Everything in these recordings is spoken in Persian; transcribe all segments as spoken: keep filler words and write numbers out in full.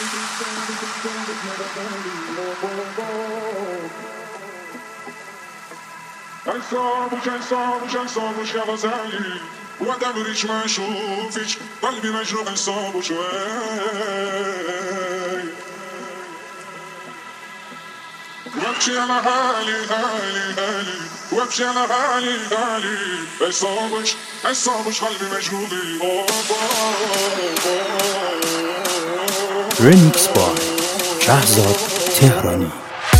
صابوش صابوش صابوش يا غزالي وانت مريش ما اشوفش قلبي مجروح صابوش وابشي انا حالي حالي حالي وابشي انا حالي حالي اي صابوش اي صابوش قلبي مجروح ريميکس بای شهزاد تهرانی.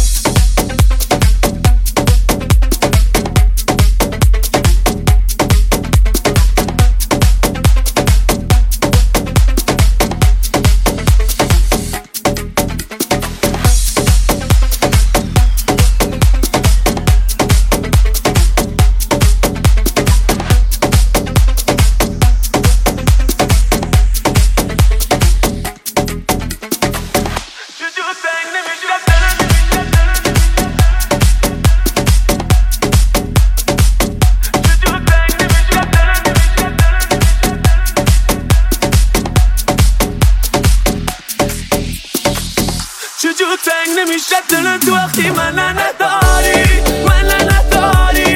چجور تنگ نمیشه دلت تو وقتی من نداری من نداری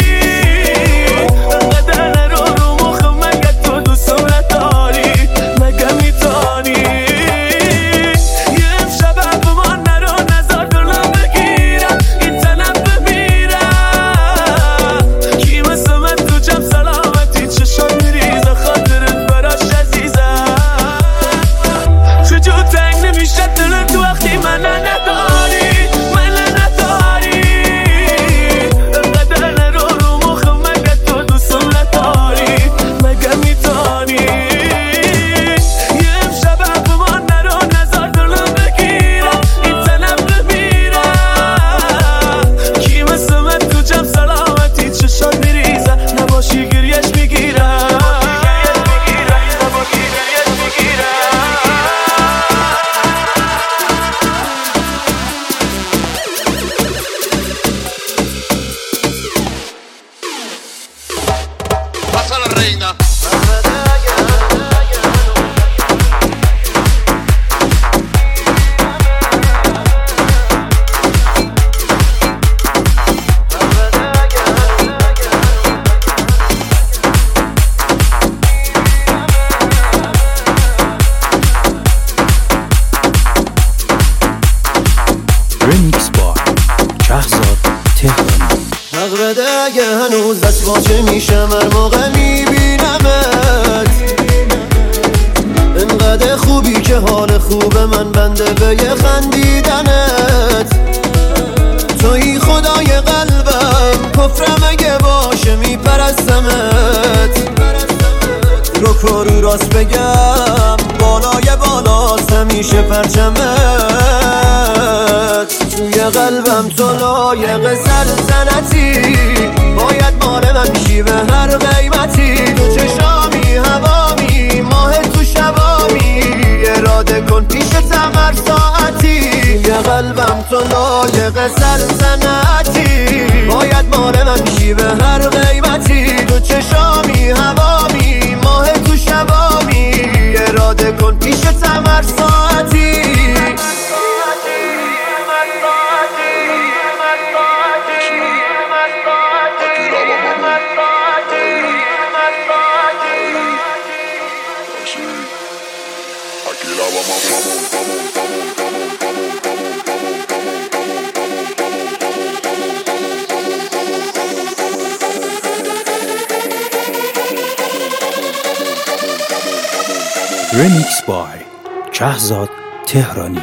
انقدر نرو رو مخم مگه تو دوستم نداری مگه میتانی یه امشب به من نرو نزار دلم بگیرم این تنم بمیرم کی مثل من تو جمع سلامتی چشم میریزه خاطرت براش عزیزم چجور تنگ نمیشه دلت تو وقتی من نداری من نداری انقدر نرو رو مخم مگه تو دوستم نداری مگه میتانی یه امشب به من نرو نزار دلم بگیرم این تنم بمیرم کی مثل من تو جمع سلامتی چشات میریزه نباشی گریش میگیرم نباشی گریش میگیرم Pasa la reina. ريميکس بای شهزاد تهرانی. حق بده اگه هنوز دست باچه میشم هر موقع میبینمت انقدر خوبی که حال خوب من بنده به یه خندیدنت توی خدای قلبم کفرم اگه باشه میپرستمت رو کرو راست بگم بالای بالاست همیشه پرچمت توی قلبم تو لایق سلطنتی باید مال من بشی به هر قیمتی تو چشامی هوامی ماه تو شبامی اراده کن پیشتم هر ساعتی توی قلبم تو لایق سلطنتی باید مال من بشی به هر قیمتی تو چشامی هوامی ماه تو شبامی اراده کن پیشتم هر ساعتی ريميکس بای شهزاد تهرانی.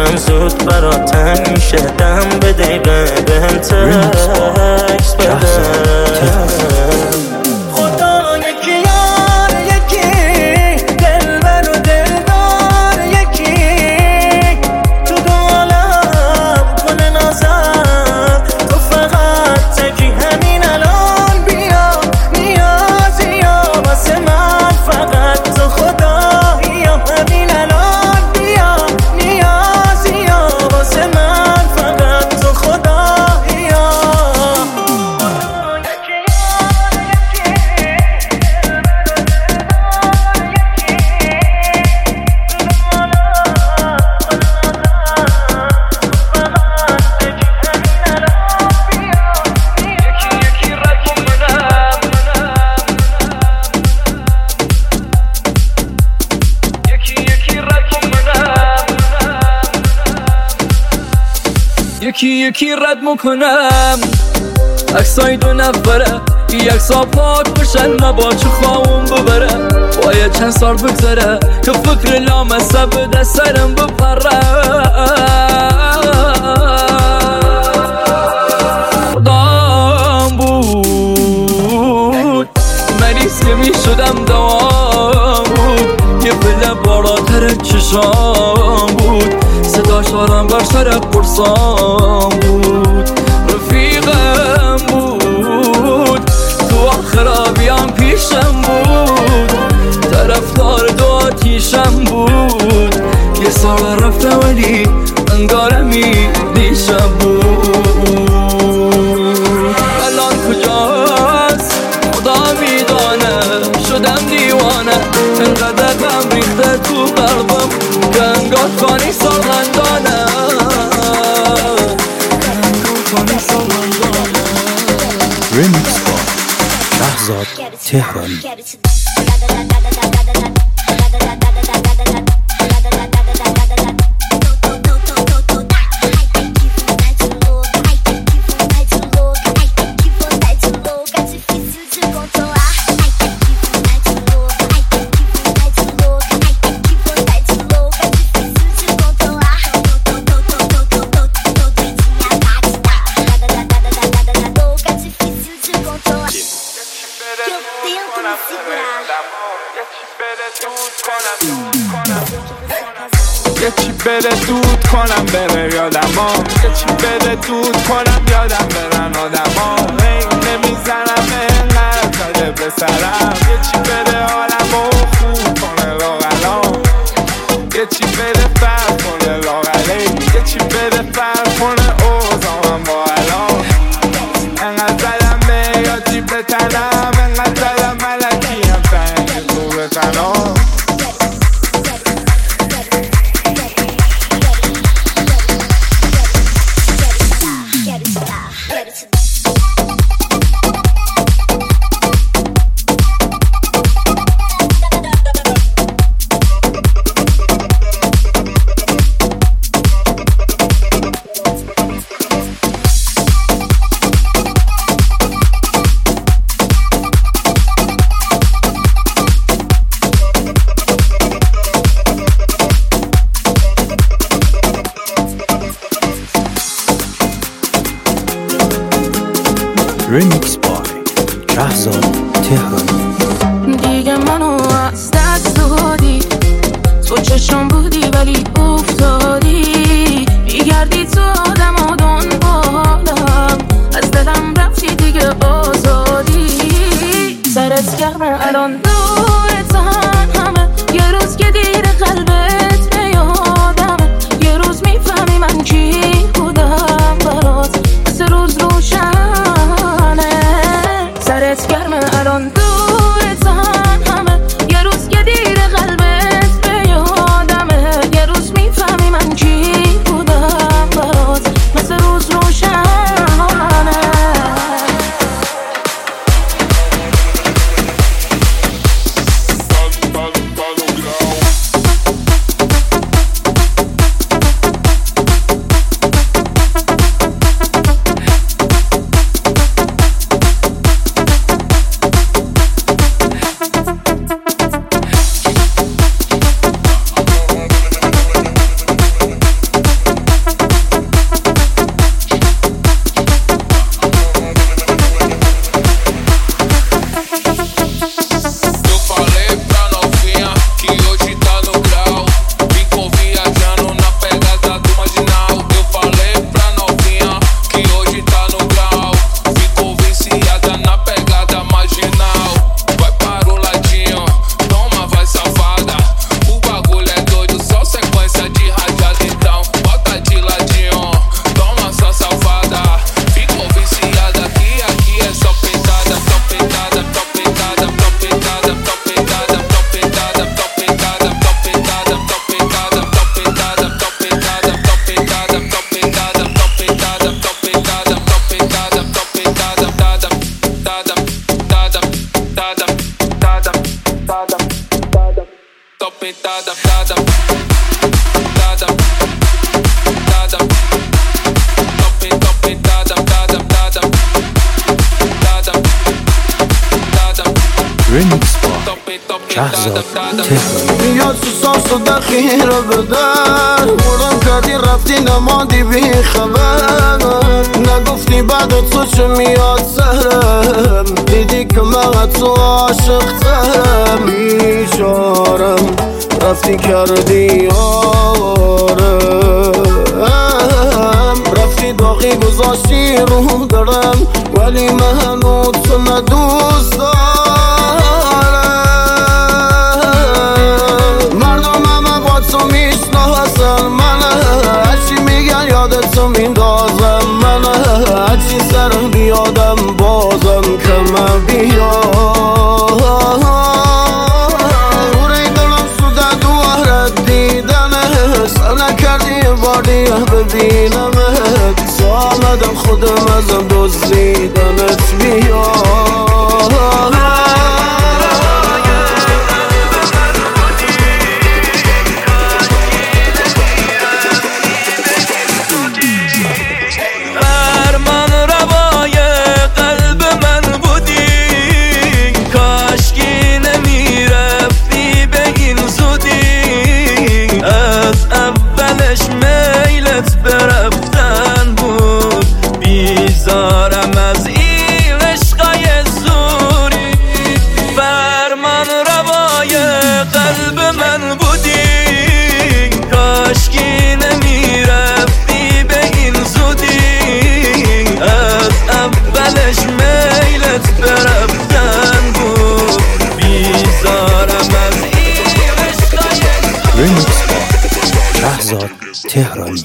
دلم زود برات تنگ میشه، دم به دقیقه بهم تکس بده. خدا یکی یار یکی، دلبر و دلدار یکی، تو دو عالم کنه نازم، تو فقط تکی همین الان بیا، نیازی یا واسه من فقط تو خدا، یا همین الان بیا، نیازی یا واسه من فقط تو خدا، یا یکی یکی رد میکنم عکسای دو نفره، یک سا پاک بشن نباچه خواهم ببرم، باید چند سال بگذره که فکر لامسه به دست سرم بپره. خدام بود مریض که می شدم دوام بود، یه پله بالاتر چشام بود، صداش آرام بر سر قرصام بود، رفیقم بود تو آخرابیام پیشم بود، طرفدار دو آتیشم بود، یه سال رفته ولی انگارمی دیشم بود. الان کجاست خدا میدانه، شدم دیوانه، انقدر غم ریخته تو قلبم که انگار خانی سالغندانه، رمیکس با شهزاد تهرانی. یه چی بده دود کنم بره یادم ها، یه چی بده دود کنم یادم برن آدم ها، هی نمیزنم اینقدر زده به سرم، یه چی بده حالمو خوب کنه لاغلام، یه چی بده فرق کنه لاغلی، یه چی بده فرق کنه اوزامم با الان، انقدر زدم به یا چی بتنم، انقدر زدم ملکی هم تنگی تو بتنم. رمیکس بای شهزاد تهرانی. دیگه منو از دست دادی، تو چشم بودی ولی افتادی، میگردی تو آدم و دنبالم، از دلم رفتی دیگه آزادی، سرت گرمه الان دورتن همه، یه روز که دیر قلبت به یادمه، یه روز میفهمی من کی بودم برات، سه روز روشنه، سرت گرمه الان دورتن همه، یه روز که دیر قلبت به یادمه، یه روز میفهمی من شهرزاد تهرانی. میاد تو ساس و دخیره بدن مردم کردی رفتی نمادی بی خبر نگفتی بعد تو چه میاد سرم دیدی که من تو عاشق ترم بیچارم رفتی کردی آرم رفتی داغی گذاشتی رو دارم ولی من تو ندوست دارم مردم همه با تو میشناسن من هرچی میگن یادتو میندازم من هرچی سرم بیادم بازم که من بیام روی دلم سوده دوارت دیدنه سر نکردی یه بار دیگه ببینمت سامدم خودم ازم دزدیدنت بیام رمیکس با شهرزاد تهرانی.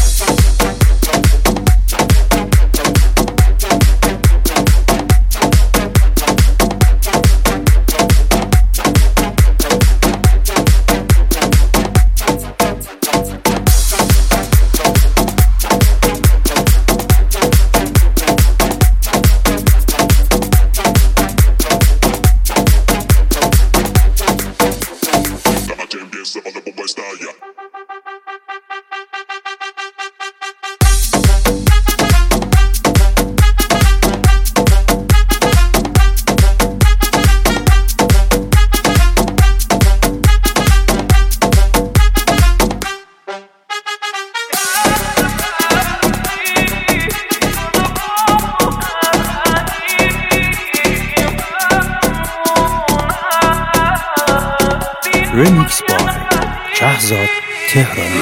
رمیکس با شهرزاد تهرانی.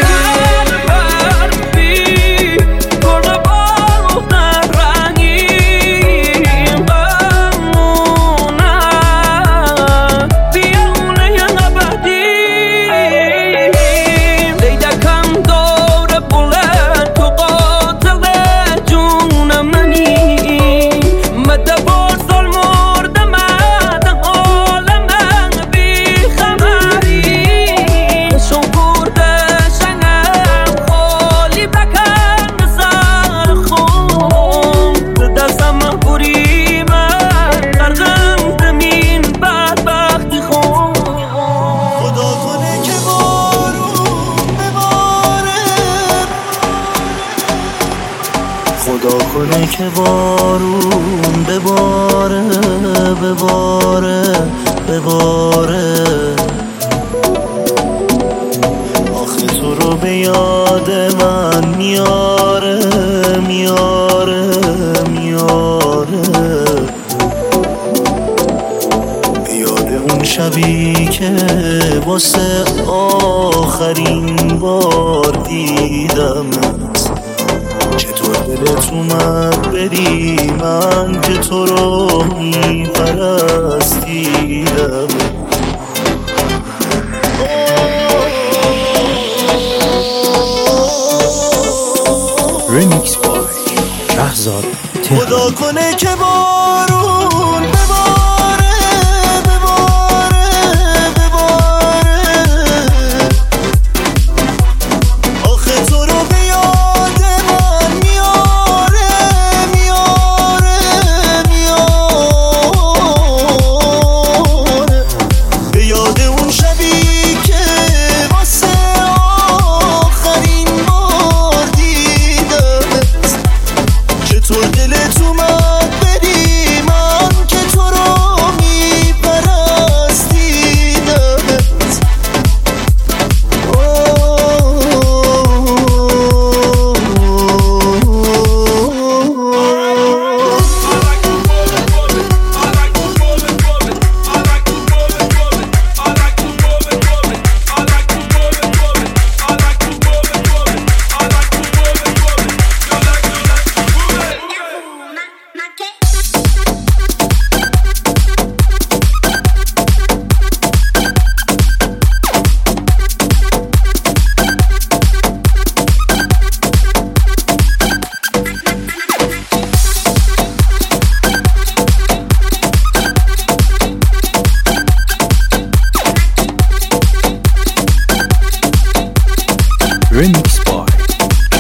خدا کنه که بارون بباره بباره بباره آخه تو رو به یاد من میاره میاره میاره به یاد اون شبی که واسه آخرین بار دیدمت چطور دلت اومد بری من که تو رو میپرستیدم رمیکس با شهرزاد تهرانی. خدا کنه که بارون بباره بباره بباره آخه تو رو به یاد من میاره میاره میاره به یاد اون شبی که واسه آخرین بار دیدمت چطور دلت اومد بری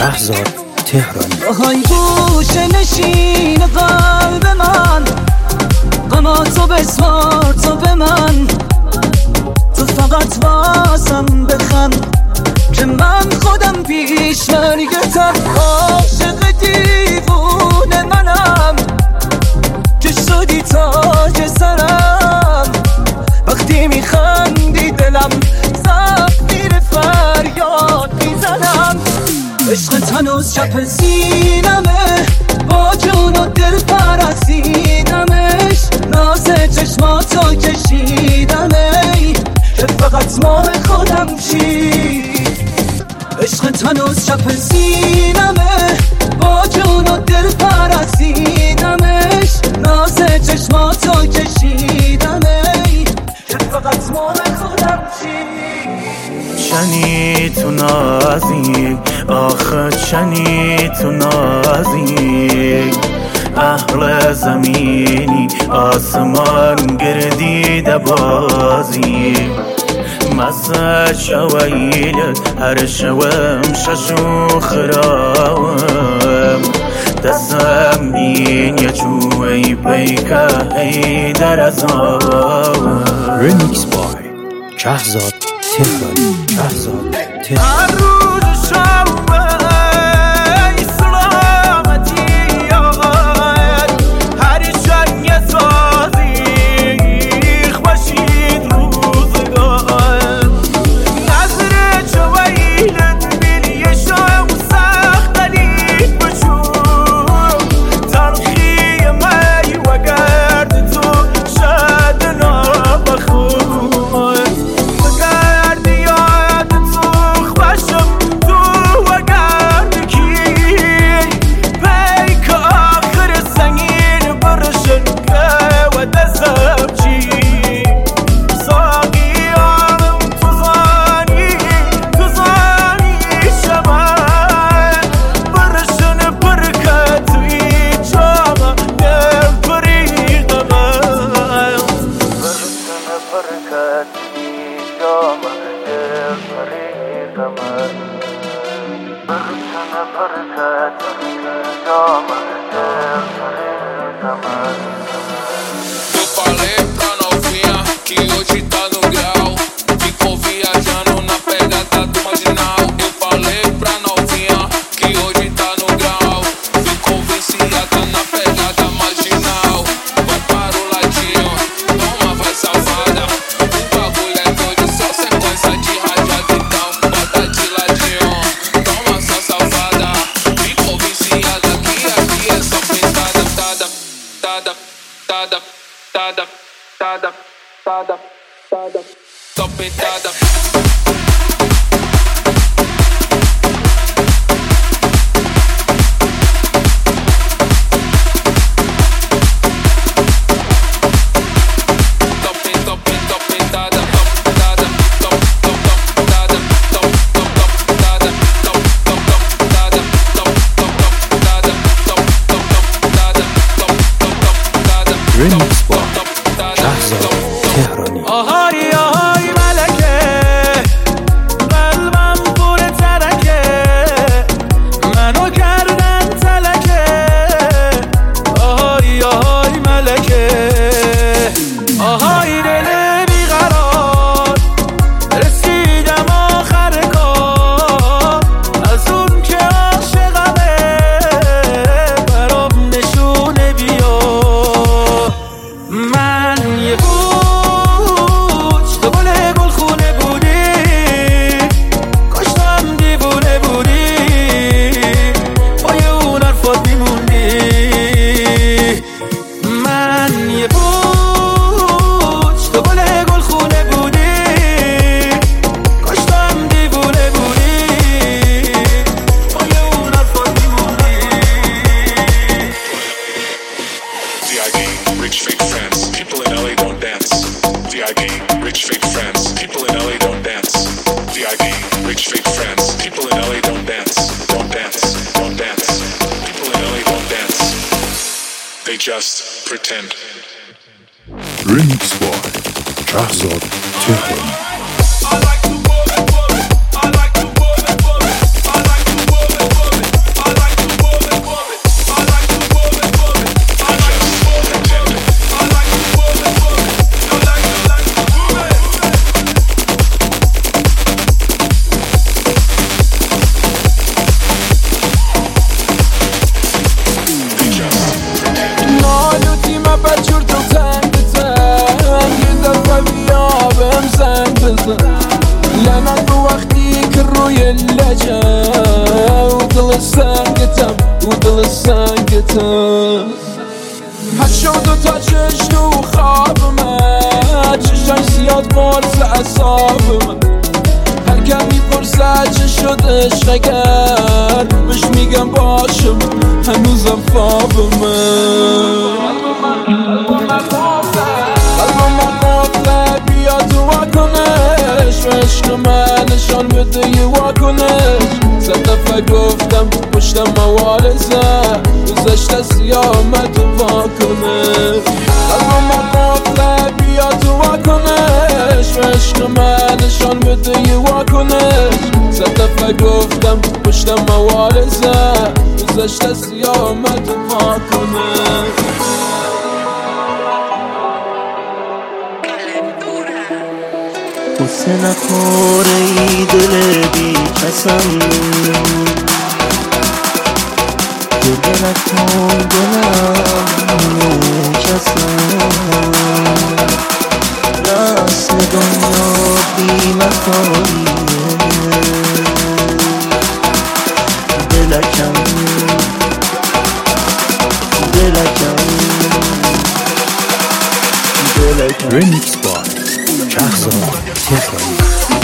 شهرزاد تهرانی. آهای گوشه نشین قلب من، غماتو بسپار تو به من، تو فقط واسم بخند که من خودم پیش مرگتم. عاشق دیوونه منم که شدی تاج سرم، وقتی میخندی دلم زخمیر فریاد میزنم. عشقت هنوز چپ سینمه، با جون و دل پرستیدمش، ناز چشماتو کشیدمه که فقط مال خودم چی. عشقت هنوز چپ سینمه، با جون و دل پرستیدمش، ناز چشماتو کشیدمه که فقط مال خودم چی. چنی تو نازی آخه چنی تو نازی، اهل زمینی آسمان گردیده بازی، مسا شویل هر شوم ششو خراوم، دستم این یه چوی پیکه ای در ازاوم. ریمیکس بای شهرزاد تهرانی. شهرزاد تهرانی. Eu falei pra novinha que hoje tá no grau, ficou viajando na pegada do marginal. Eu falei pra novinha que hoje tá no grau, ficou viciada na pegada marginal. Vai para o ladinho, toma, vai safada. O bagulho é doido, só sequência de rajada. Então bota de ladinho, toma, só safada. Ficou viciada aqui, aqui é só pintada, tada, tada, tada, tada, tada, tada, tada, só pintada. ریمیکس بای شهرزاد تهرانی. آهای آهای ملکه، قلبم پر ترکه، منو کردن تلکه. آهای آهای ملکه، آهای دل بیقرار، رسیدم آخر کار، از اون که عاشقمه برام نشونه بیا. من یه بوچ تو گل گل خونه بودی، کاشتم دیوونه بودی، پای اون حرفات میموندی. من یه بوچ تو گل گل خونه بودی، کاشتم دیوونه بودی، پای اون حرفات میموندی. V I B, rich fake friends, people in L A don't dance. V I B, rich fake friends, people in L A don't dance. V I B, rich fake friends, people in L A don't dance. Don't dance, don't dance. People in L A don't dance. They just pretend. ریمیکس بای شهرزاد تهرانی. I like to bullet, bullet. I like to bullet, bullet. I like to bullet, bullet. سنگته هشت دو تا چش تو خوابمه چشای زیاد قرص اصابمه هر کم میپرسه چه شده شگر بهش میگم باشم هنوزم خوابمه قلبم من قفله بیا تو واکنش و عشق من نشان بده یه واکنش صد دفعه گفتم پشتم موارزه گذشته سیاه آمد تو واکنش قلبم من قفله بیا تو واکنش و عشق من نشان بده یه واکنش صد دفعه گفتم پشتم موارزه گذشته سیاه آمد تو واکنش قصه نخوره ای دل بی کسم گرده نکن دلم کسم راست دنیا بی مفاییه دلکم دلکم دلکم Remix by شهرزاد تهرانی.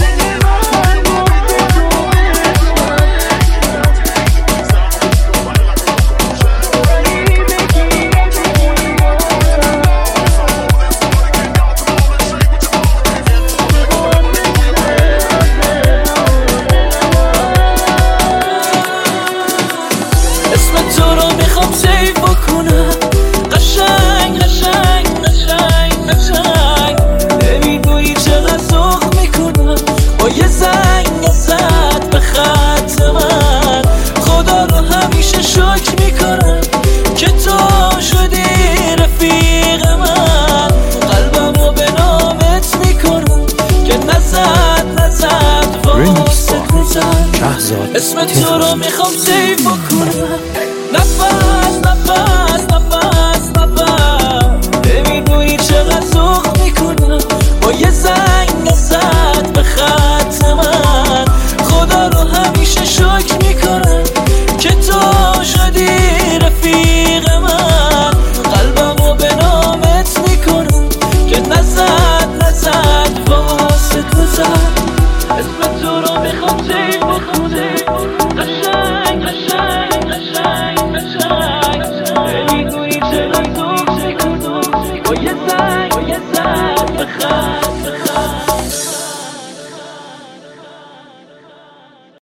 اسم تو رو میخوام سیف بکنم قشنگ قشنگ قشنگ قشنگ نمیدونی چقدر سوخ میکنم با یه زنگ زد به خط من خدا رو همیشه شکر میکنم که تو شدی رفیق من قلبم رو به نامت میکنم که نزد نزد واسه نزد اسم تو رو میخوام سیف بکنم نفر